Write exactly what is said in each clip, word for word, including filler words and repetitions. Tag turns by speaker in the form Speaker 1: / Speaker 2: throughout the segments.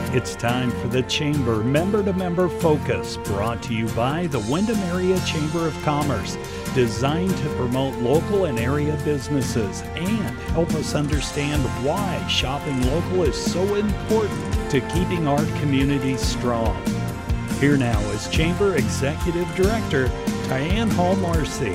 Speaker 1: It's time for the Chamber Member-to-Member Focus, brought to you by the Windham Area Chamber of Commerce, designed to promote local and area businesses and help us understand why shopping local is so important to keeping our communities strong. Here now is Chamber Executive Director Diane Hall-Marcy.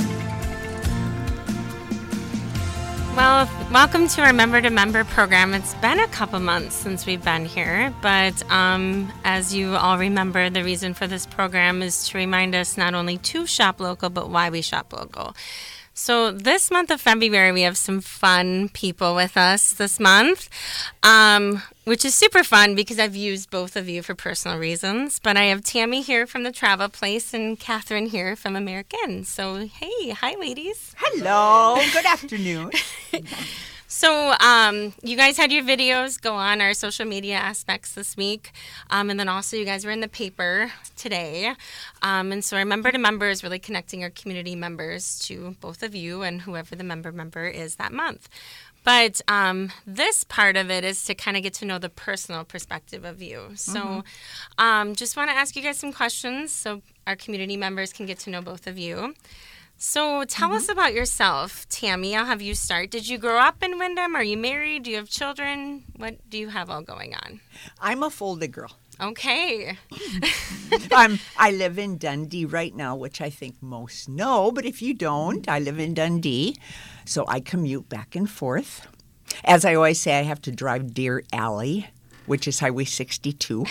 Speaker 2: Well, welcome to our member-to-member program. It's been a couple months since we've been here, but um, as you all remember, the reason for this program is to remind us not only to shop local, but why we shop local. So this month of February, we have some fun people with us this month, um, which is super fun because I've used both of you for personal reasons. But I have Tammy here from the Travel Place and Catherine here from American. So, hey, hi, ladies.
Speaker 3: Hello. Good afternoon.
Speaker 2: So um, you guys had your videos go on our social media aspects this week. Um, and then also you guys were in the paper today. Um, and so our member-to-member is really connecting our community members to both of you and whoever the member-member is that month. But um, this part of it is to kind of get to know the personal perspective of you. So mm-hmm. um, just want to ask you guys some questions so our community members can get to know both of you. So tell mm-hmm. us about yourself, Tammy. I'll have you start. Did you grow up in Windham? Are you married? Do you have children? What do you have all going on?
Speaker 3: I'm a folded girl.
Speaker 2: Okay.
Speaker 3: I'm, I live in Dundee right now, which I think most know. But if you don't, I live in Dundee. So I commute back and forth. As I always say, I have to drive Deer Alley, which is Highway sixty-two.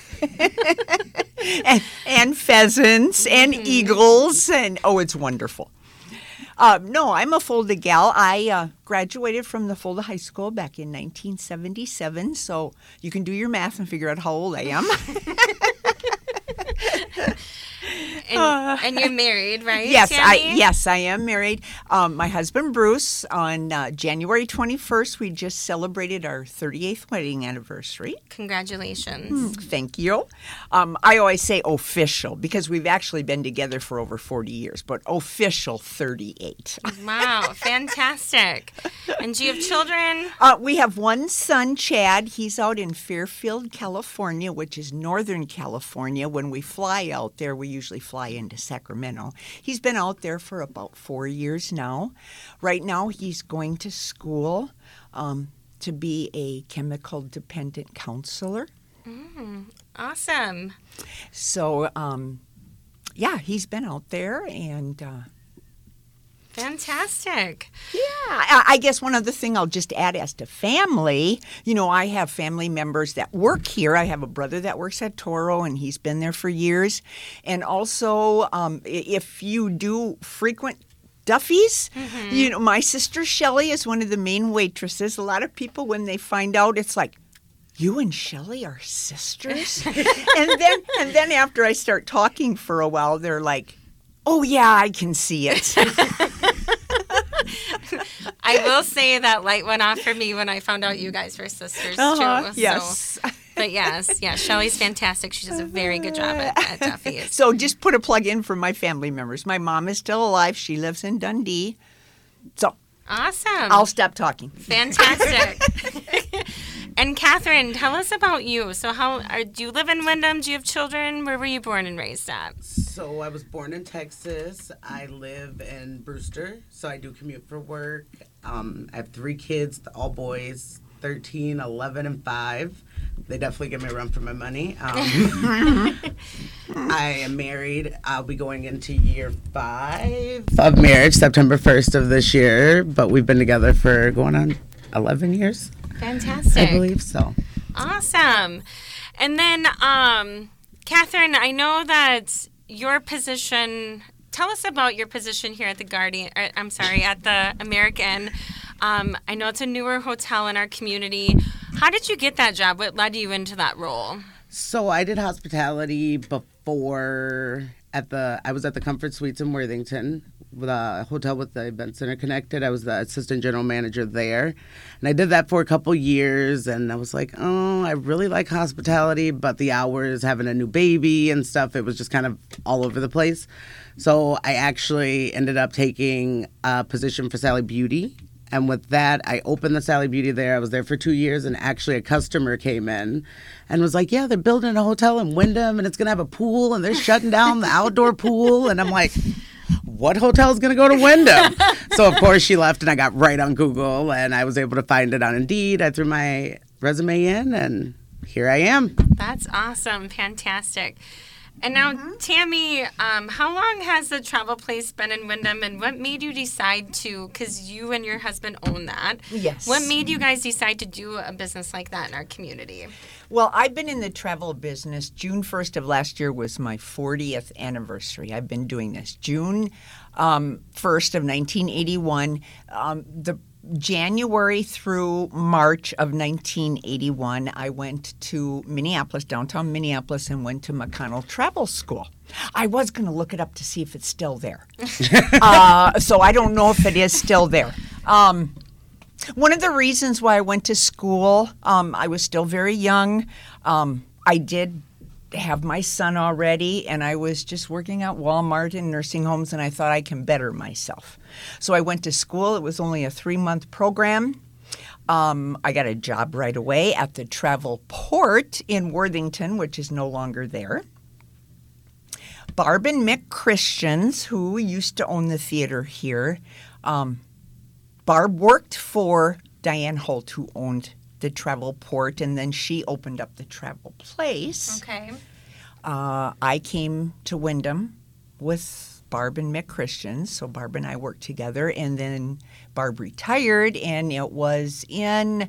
Speaker 3: and, and pheasants and mm-hmm. eagles. And oh, it's wonderful. Uh, no, I'm a Fulda gal. I uh, graduated from the Fulda High School back in nineteen seventy-seven, so you can do your math and figure out how old I am.
Speaker 2: and, uh, and you're married, right?
Speaker 3: Yes,
Speaker 2: Tammy?
Speaker 3: I yes I am married. Um, my husband Bruce. On uh, January twenty-first, we just celebrated our thirty-eighth wedding anniversary.
Speaker 2: Congratulations!
Speaker 3: Mm, thank you. Um, I always say official because we've actually been together for over forty years, but official thirty-eight.
Speaker 2: Wow, fantastic! And do you have children?
Speaker 3: Uh, we have one son, Chad. He's out in Fairfield, California, which is Northern California. When we fly out there, we usually fly into Sacramento. He's been out there for about four years now. Right now, he's going to school um, to be a chemical dependent counselor.
Speaker 2: Mm, awesome.
Speaker 3: So, um, yeah, he's been out there and... Uh,
Speaker 2: Fantastic.
Speaker 3: Yeah. I, I guess one other thing I'll just add as to family, you know, I have family members that work here. I have a brother that works at Toro, and he's been there for years. And also, um, if you do frequent Duffy's, mm-hmm. you know, my sister Shelley is one of the main waitresses. A lot of people, when they find out, it's like, you and Shelley are sisters? and then and then after I start talking for a while, they're like, oh, yeah, I can see it.
Speaker 2: I will say that light went off for me when I found out you guys were sisters,
Speaker 3: uh-huh,
Speaker 2: too.
Speaker 3: Yes.
Speaker 2: So, but yes, yeah, Shelley's fantastic. She does a very good job at, at Duffy's.
Speaker 3: So just put a plug in for my family members. My mom is still alive. She lives in Dundee. So
Speaker 2: awesome.
Speaker 3: I'll stop talking.
Speaker 2: Fantastic. And Catherine, tell us about you. So how are, do you live in Windham? Do you have children? Where were you born and raised at?
Speaker 4: So I was born in Texas. I live in Brewster, so I do commute for work. Um, I have three kids, all boys, thirteen, eleven, and five. They definitely give me a run for my money. Um, I am married. I'll be going into year five of marriage, September first of this year, but we've been together for going on eleven years.
Speaker 2: Fantastic.
Speaker 4: I believe so.
Speaker 2: Awesome. And then, um, Catherine, I know that your position, tell us about your position here at the Guardian, or, I'm sorry, at the American. Um, I know it's a newer hotel in our community. How did you get that job? What led you into that role?
Speaker 4: So I did hospitality before at the, I was at the Comfort Suites in Worthington, the hotel with the event center connected. I was the assistant general manager there. And I did that for a couple years. And I was like, oh, I really like hospitality, but the hours, having a new baby and stuff, it was just kind of all over the place. So I actually ended up taking a position for Sally Beauty And with that, I opened the Sally Beauty there. I was there for two years, and actually a customer came in and was like, yeah, they're building a hotel in Wyndham, and it's going to have a pool, and they're shutting down the outdoor pool. And I'm like, what hotel is going to go to Wyndham? So, of course, she left, and I got right on Google, and I was able to find it on Indeed. I threw my resume in, and here I am.
Speaker 2: That's awesome. Fantastic. And now, mm-hmm. Tammy, um, how long has the travel place been in Wyndham, and what made you decide to, because you and your husband own that.
Speaker 3: Yes.
Speaker 2: What made you guys decide to do a business like that in our community?
Speaker 3: Well, I've been in the travel business. June first of last year was my fortieth anniversary. I've been doing this. June um, first of nineteen eighty-one. Um, the January through March of nineteen eighty-one, I went to Minneapolis, downtown Minneapolis, and went to McConnell Travel School. I was going to look it up to see if it's still there. uh, so I don't know if it is still there. Um, one of the reasons why I went to school, um, I was still very young. Um, I did have my son already, and I was just working at Walmart and nursing homes, and I thought I can better myself. So I went to school. It was only a three-month program. Um, I got a job right away at the Travel Port in Worthington, which is no longer there. Barb and Mick Christians, who used to own the theater here, um, Barb worked for Diane Holt, who owned the Travel Port, and then she opened up the Travel Place.
Speaker 2: Okay.
Speaker 3: Uh, I came to Wyndham with Barb and Mick Christians, so Barb and I worked together, and then Barb retired, and it was in,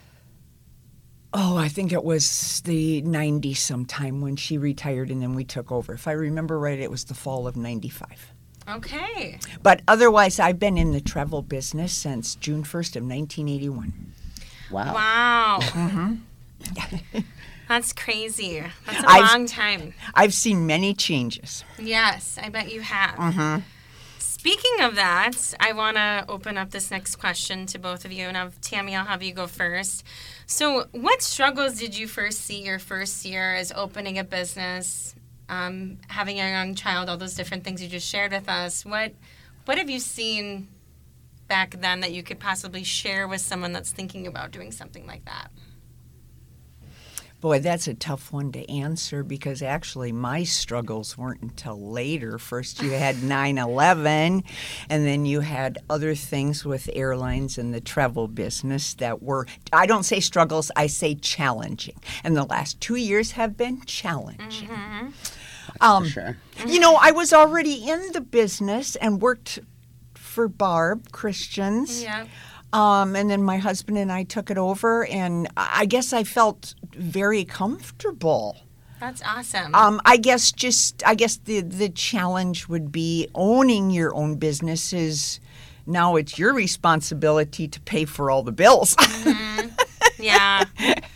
Speaker 3: oh, I think it was the nineties sometime when she retired, and then we took over. If I remember right, it was the fall of ninety-five.
Speaker 2: Okay.
Speaker 3: But otherwise, I've been in the travel business since June first of nineteen eighty-one.
Speaker 4: Wow.
Speaker 2: Wow.
Speaker 3: Mm-hmm.
Speaker 2: That's crazy. That's a
Speaker 3: I've,
Speaker 2: long time.
Speaker 3: I've seen many changes.
Speaker 2: Yes, I bet you have.
Speaker 3: Mm-hmm.
Speaker 2: Speaking of that, I want to open up this next question to both of you. And I've, Tammy, I'll have you go first. So what struggles did you first see your first year as opening a business, um, having a young child, all those different things you just shared with us? What, what have you seen back then that you could possibly share with someone that's thinking about doing something like that?
Speaker 3: Boy, that's a tough one to answer because actually my struggles weren't until later. First you had nine eleven, and then you had other things with airlines and the travel business that were, I don't say struggles, I say challenging. And the last two years have been challenging.
Speaker 2: Mm-hmm.
Speaker 3: Um,
Speaker 4: For sure.
Speaker 3: You know, I was already in the business and worked for Barb Christians.
Speaker 2: Yeah.
Speaker 3: Um, and then my husband and I took it over, and I guess I felt very comfortable.
Speaker 2: That's awesome.
Speaker 3: Um, I guess just I guess the the challenge would be owning your own business is now it's your responsibility to pay for all the bills.
Speaker 2: Mm-hmm. Yeah.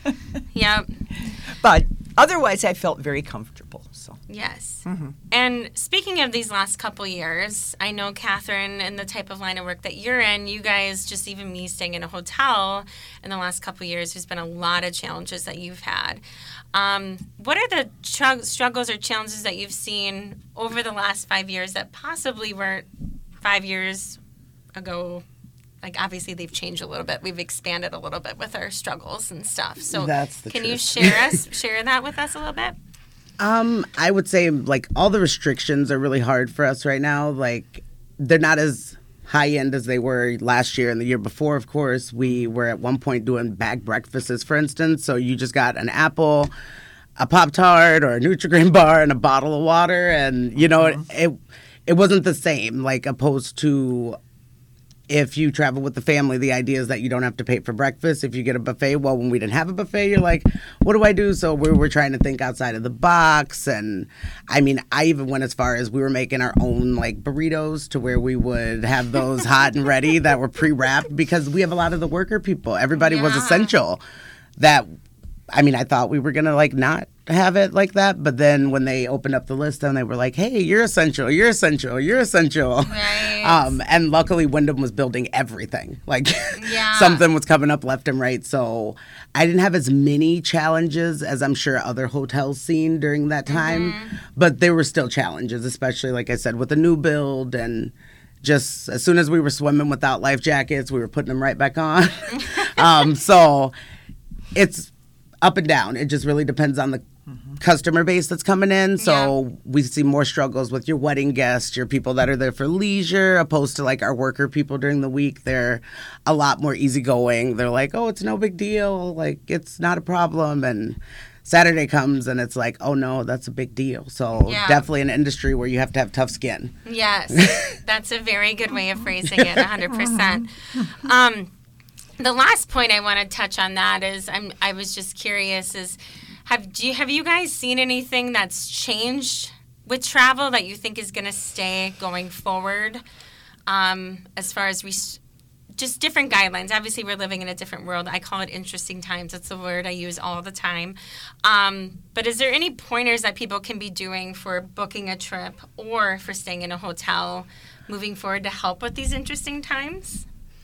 Speaker 2: Yep.
Speaker 3: But otherwise, I felt very comfortable. So.
Speaker 2: Yes.
Speaker 3: Mm-hmm.
Speaker 2: And speaking of these last couple years, I know, Catherine, and the type of line of work that you're in, you guys, just even me staying in a hotel in the last couple years, there's been a lot of challenges that you've had. Um, what are the tr- struggles or challenges that you've seen over the last five years that possibly weren't five years ago? Like, obviously, they've changed a little bit. We've expanded a little bit with our struggles and stuff. So
Speaker 4: That's the
Speaker 2: can
Speaker 4: truth.
Speaker 2: you share us, share that with us a little bit?
Speaker 4: Um, I would say, like, all the restrictions are really hard for us right now. Like, they're not as high-end as they were last year and the year before, of course. We were at one point doing bag breakfasts, for instance. So you just got an apple, a Pop-Tart, or a Nutri-Grain bar, and a bottle of water. And, you know, mm-hmm. it, it it wasn't the same, like, opposed to if you travel with the family, the idea is that you don't have to pay for breakfast. If you get a buffet, well, when we didn't have a buffet, you're like, what do I do? So we were trying to think outside of the box. And I mean, I even went as far as we were making our own like burritos to where we would have those hot and ready that were pre-wrapped because we have a lot of the worker people. Everybody
Speaker 2: yeah.
Speaker 4: was essential. That, I mean, I thought we were going to like not have it like that, but then when they opened up the list and they were like, hey, you're essential, you're essential, you're essential.
Speaker 2: Right.
Speaker 4: Um, and luckily Wyndham was building everything. Like
Speaker 2: yeah.
Speaker 4: something was coming up left and right. So I didn't have as many challenges as I'm sure other hotels seen during that time, mm-hmm. but there were still challenges, especially like I said, with the new build and just as soon as we were swimming without life jackets, we were putting them right back on. um, so it's up and down. It just really depends on the mm-hmm. customer base that's coming in. So yeah. we see more struggles with your wedding guests, your people that are there for leisure, opposed to like our worker people during the week. They're a lot more easygoing. They're like, oh, it's no big deal. Like, it's not a problem. And Saturday comes and it's like, oh no, that's a big deal. So yeah. definitely an industry where you have to have tough skin.
Speaker 2: Yes, that's a very good way of phrasing it, one hundred percent. Um, the last point I want to touch on that is, I'm, I was just curious, is have, do you, have you guys seen anything that's changed with travel that you think is going to stay going forward um, as far as res- just different guidelines? Obviously, we're living in a different world. I call it interesting times. That's the word I use all the time. Um, but is there any pointers that people can be doing for booking a trip or for staying in a hotel moving forward to help with these interesting times?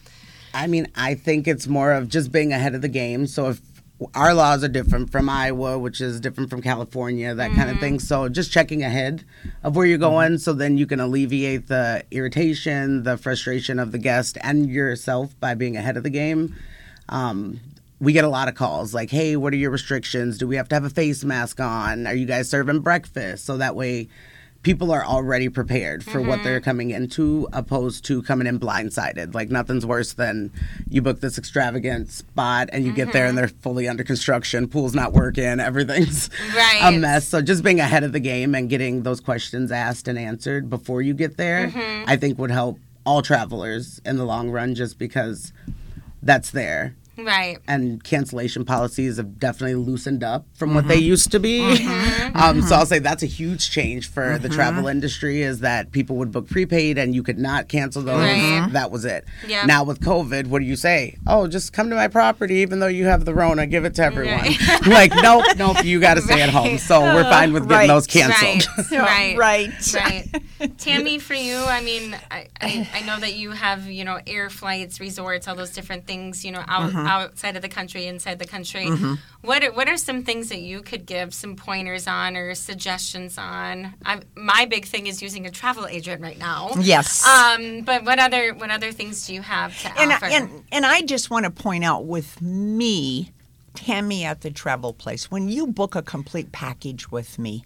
Speaker 4: I mean, I think it's more of just being ahead of the game. So if our laws are different from Iowa, which is different from California, that mm-hmm. kind of thing. So just checking ahead of where you're going, mm-hmm. so then you can alleviate the irritation, the frustration of the guest and yourself by being ahead of the game. Um, we get a lot of calls like, hey, what are your restrictions? Do we have to have a face mask on? Are you guys serving breakfast? So that way people are already prepared for mm-hmm. what they're coming into, opposed to coming in blindsided. Like, nothing's worse than you book this extravagant spot and you mm-hmm. get there and they're fully under construction, pool's not working, everything's
Speaker 2: right.
Speaker 4: a mess. So just being ahead of the game and getting those questions asked and answered before you get there, mm-hmm. I think would help all travelers in the long run, just because that's there.
Speaker 2: Right.
Speaker 4: And cancellation policies have definitely loosened up from mm-hmm. what they used to be. Mm-hmm. um, so I'll say that's a huge change for mm-hmm. the travel industry, is that people would book prepaid and you could not cancel those.
Speaker 2: Right.
Speaker 4: That was it.
Speaker 2: Yep.
Speaker 4: Now with COVID, what do you say? Oh, just come to my property even though you have the Rona. Give it to everyone. Right. Like, nope, nope, you got to stay right. at home. So we're fine with getting right. those canceled.
Speaker 2: Right.
Speaker 3: right.
Speaker 2: Right. Right. Tammy, for you, I mean, I, I, I know that you have, you know, air flights, resorts, all those different things, you know, out mm-hmm. outside of the country, inside the country. Mm-hmm. What are, what are some things that you could give some pointers on or suggestions on? I'm, my big thing is using a travel agent right now.
Speaker 3: Yes.
Speaker 2: Um, but what other what other things do you have to
Speaker 3: and
Speaker 2: offer?
Speaker 3: I, and and I just want to point out, with me, Tammy at the Travel Place, when you book a complete package with me,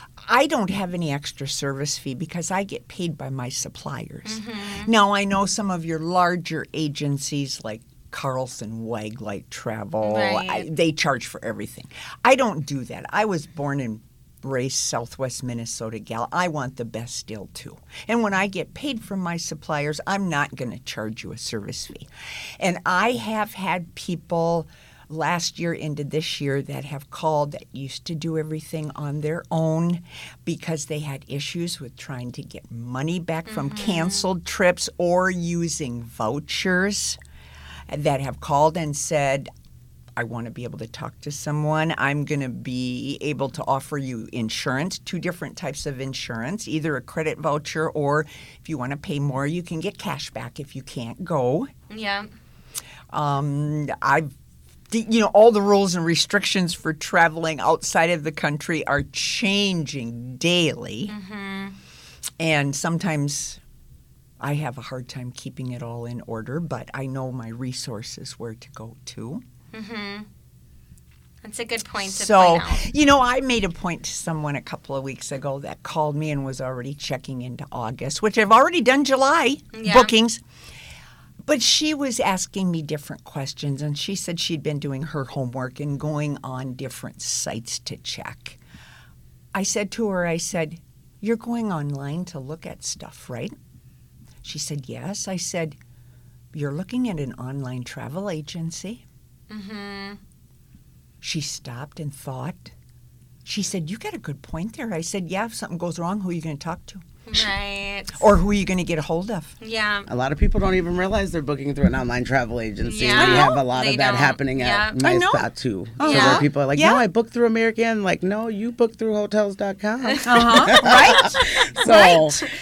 Speaker 3: I don't have any extra service fee because I get paid by my suppliers. Mm-hmm. Now, I know some of your larger agencies like Carlson Waglight Travel,
Speaker 2: right.
Speaker 3: I, they charge for everything. I don't do that. I was born and raised Southwest Minnesota gal. I want the best deal too. And when I get paid from my suppliers, I'm not going to charge you a service fee. And I have had people last year into this year that have called that used to do everything on their own because they had issues with trying to get money back mm-hmm. from canceled trips or using vouchers, that have called and said, I want to be able to talk to someone. I'm going to be able to offer you insurance, two different types of insurance, either a credit voucher, or if you want to pay more, you can get cash back if you can't go.
Speaker 2: Yeah.
Speaker 3: Um, I've You know, all the rules and restrictions for traveling outside of the country are changing daily.
Speaker 2: Mm-hmm.
Speaker 3: And sometimes I have a hard time keeping it all in order, but I know my resources where to go to.
Speaker 2: Mm-hmm. That's a good point to
Speaker 3: so,
Speaker 2: point out.
Speaker 3: You know, I made a point to someone a couple of weeks ago that called me and was already checking into August, which I've already done July
Speaker 2: yeah.
Speaker 3: bookings. But she was asking me different questions, and she said she'd been doing her homework and going on different sites to check. I said to her, I said, you're going online to look at stuff, right? She said, yes. I said, you're looking at an online travel agency?
Speaker 2: Mm-hmm.
Speaker 3: She stopped and thought. She said, you got a good point there. I said, yeah, if something goes wrong, who are you going to talk to?
Speaker 2: Right.
Speaker 3: Or who are you going to get a hold of?
Speaker 2: Yeah.
Speaker 4: A lot of people don't even realize they're booking through an online travel agency.
Speaker 2: Yeah.
Speaker 4: We have a lot
Speaker 2: They
Speaker 4: of that
Speaker 2: don't.
Speaker 4: happening
Speaker 2: Yeah.
Speaker 4: at my spot too.
Speaker 3: Oh,
Speaker 4: so
Speaker 2: yeah.
Speaker 4: where people are like,
Speaker 3: Yeah.
Speaker 4: no, I booked through American. Like, no, you booked through hotels dot com.
Speaker 3: Uh-huh. Right?
Speaker 4: So
Speaker 3: Right.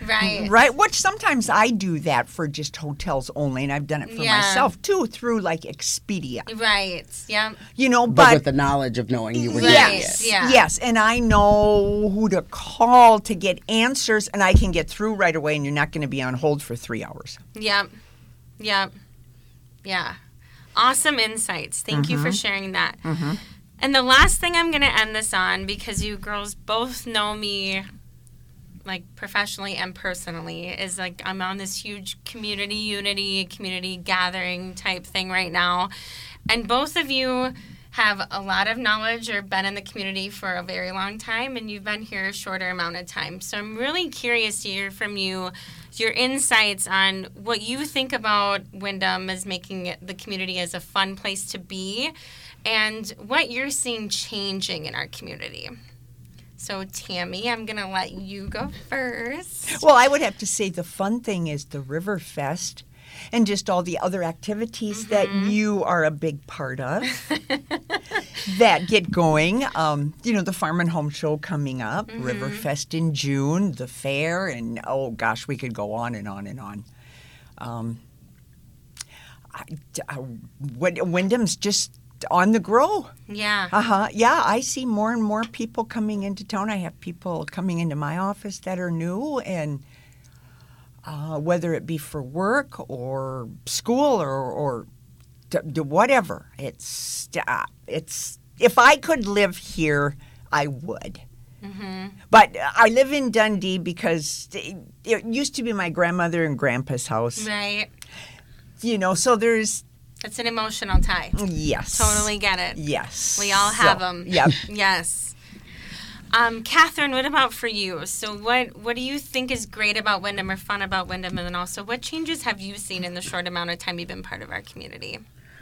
Speaker 2: Right.
Speaker 3: Right? Which sometimes I do that for just hotels only, and I've done it for
Speaker 2: Yeah.
Speaker 3: myself too through like Expedia.
Speaker 2: Right. Yeah.
Speaker 3: You know,
Speaker 4: But,
Speaker 3: but,
Speaker 4: with the knowledge of knowing you were
Speaker 2: Right.
Speaker 4: doing
Speaker 3: yes,
Speaker 4: it.
Speaker 2: Yeah.
Speaker 3: yes, and I know who to call to get answers, and I can get through right away, and you're not going to be on hold for three hours.
Speaker 2: Yep. Yep. Yeah. Awesome insights. Thank you for sharing that. And the last thing I'm going to end this on, because you girls both know me like professionally and personally, is like I'm on this huge community unity, community gathering type thing right now. And both of you have a lot of knowledge or been in the community for a very long time, and you've been here a shorter amount of time. So I'm really curious to hear from you your insights on what you think about Wyndham as making it, the community as a fun place to be, and what you're seeing changing in our community. So Tammy, I'm going to let you go first.
Speaker 3: Well, I would have to say the fun thing is the River Fest and just all the other activities
Speaker 2: Mm-hmm.
Speaker 3: that you are a big part of that get going. Um, you know, the Farm and Home Show coming up,
Speaker 2: Mm-hmm.
Speaker 3: River Fest in June, the fair, and oh gosh, we could go on and on and on. Um, I, I, Wyndham's just on the grow.
Speaker 2: Yeah.
Speaker 3: Uh-huh. Yeah, I see more and more people coming into town. I have people coming into my office that are new, and uh, whether it be for work or school or, or d- d- whatever. It's, uh, it's, if I could live here, I would.
Speaker 2: Mm-hmm.
Speaker 3: But I live in Dundee because it, it used to be my grandmother and grandpa's house.
Speaker 2: Right.
Speaker 3: You know, so there's,
Speaker 2: It's an emotional tie.
Speaker 3: yes.
Speaker 2: Totally get it.
Speaker 3: Yes.
Speaker 2: We all have
Speaker 3: So,
Speaker 2: them.
Speaker 3: Yep.
Speaker 2: Yes. Um, Catherine, what about for you? So what what do you think is great about Wyndham or fun about Wyndham? And then also, what changes have you seen in the short amount of time you've been part of our community?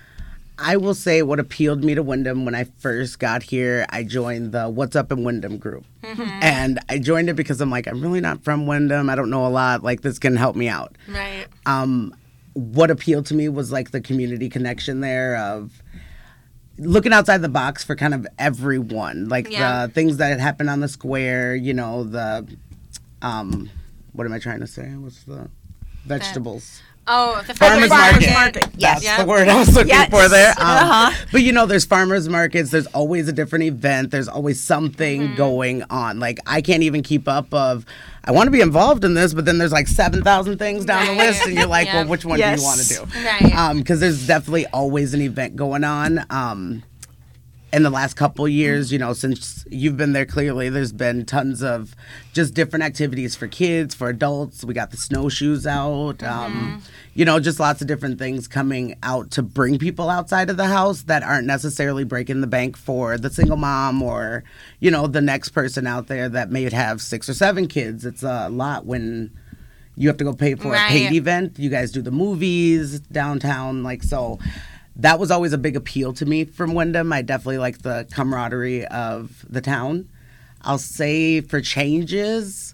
Speaker 4: I will say what appealed me to Wyndham when I first got here, I joined the What's Up in Wyndham group.
Speaker 2: Mm-hmm.
Speaker 4: And I joined it because I'm like, I'm really not from Wyndham. I don't know a lot. Like, this can help me out.
Speaker 2: Right.
Speaker 4: Um, what appealed to me was like the community connection there of looking outside the box for kind of everyone. Like
Speaker 2: Yeah.
Speaker 4: the things that had happened on the square, you know, the, um, what am I trying to say? What's the vegetables?
Speaker 2: Oh, the
Speaker 4: Farmers
Speaker 2: farmers
Speaker 4: market.
Speaker 2: market.
Speaker 3: Yes.
Speaker 4: That's
Speaker 2: Yep.
Speaker 4: the word I was looking
Speaker 3: Yes.
Speaker 4: for there. Um,
Speaker 3: Uh-huh.
Speaker 4: But you know, there's farmers markets. There's always a different event. There's always something
Speaker 2: Mm-hmm.
Speaker 4: going on. Like I can't even keep up. Of I want to be involved in this, but then there's like seven thousand things down
Speaker 2: Right.
Speaker 4: the list, and you're like,
Speaker 2: Yep.
Speaker 4: well, which one
Speaker 3: Yes.
Speaker 4: do you want to do?
Speaker 2: Right.
Speaker 4: Because there's definitely always an event going on. Um, in the last couple years, you know, since you've been there, clearly there's been tons of just different activities for kids, for adults. We got the snowshoes out, um, you know, just lots of different things coming out to bring people outside of the house that aren't necessarily breaking the bank for the single mom or, you know, the next person out there that may have six or seven kids. It's a lot when you have to go pay for
Speaker 2: Right.
Speaker 4: a paid event. You guys do the movies downtown, like so. That was always a big appeal to me from Wyndham. I definitely like the camaraderie of the town. I'll say for changes,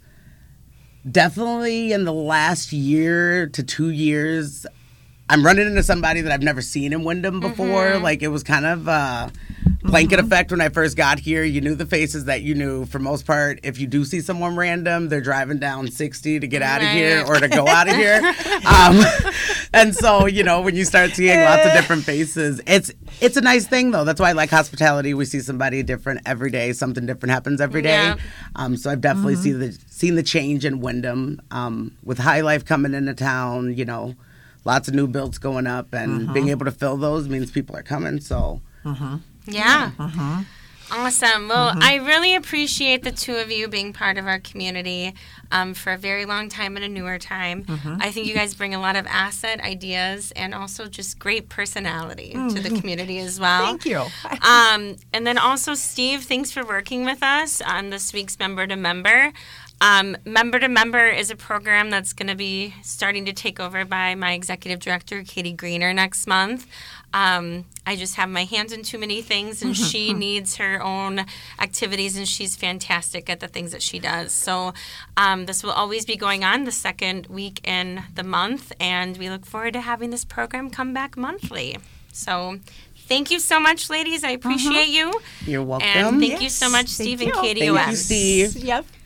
Speaker 4: definitely in the last year to two years, I'm running into somebody that I've never seen in Wyndham before.
Speaker 2: Mm-hmm.
Speaker 4: Like it was kind of a blanket effect when I first got here. You knew the faces that you knew. For most part, if you do see someone random, they're driving down sixty to get out of here
Speaker 2: Right.
Speaker 4: or to go out of here. Um, and so, you know, when you start seeing lots of different faces, it's it's a nice thing, though. That's why I like hospitality. We see somebody different every day. Something different happens every day.
Speaker 2: Yeah.
Speaker 4: Um, so I've definitely seen the seen the change in Wyndham um, with High Life coming into town. You know, lots of new builds going up, and being able to fill those means people are coming. So.
Speaker 2: Yeah. Awesome. Well, I really appreciate the two of you being part of our community um, for a very long time and a newer time. I think you guys bring a lot of asset ideas and also just great personality to the community as well.
Speaker 3: Thank you.
Speaker 2: Um, and then also, Steve, thanks for working with us on this week's Member to Member. Um, Member to Member is a program that's going to be starting to take over by my executive director, Katie Greener, next month. Um, I just have my hands in too many things, and she needs her own activities, and she's fantastic at the things that she does. So um, this will always be going on the second week in the month, and we look forward to having this program come back monthly. So thank you so much, ladies. I appreciate you.
Speaker 4: You're welcome.
Speaker 2: And thank you so
Speaker 3: Yes,
Speaker 2: much,
Speaker 3: thank
Speaker 2: Steve and
Speaker 3: you.
Speaker 2: Katie
Speaker 4: Thank
Speaker 2: O S.
Speaker 4: you, Steve.
Speaker 3: Yep.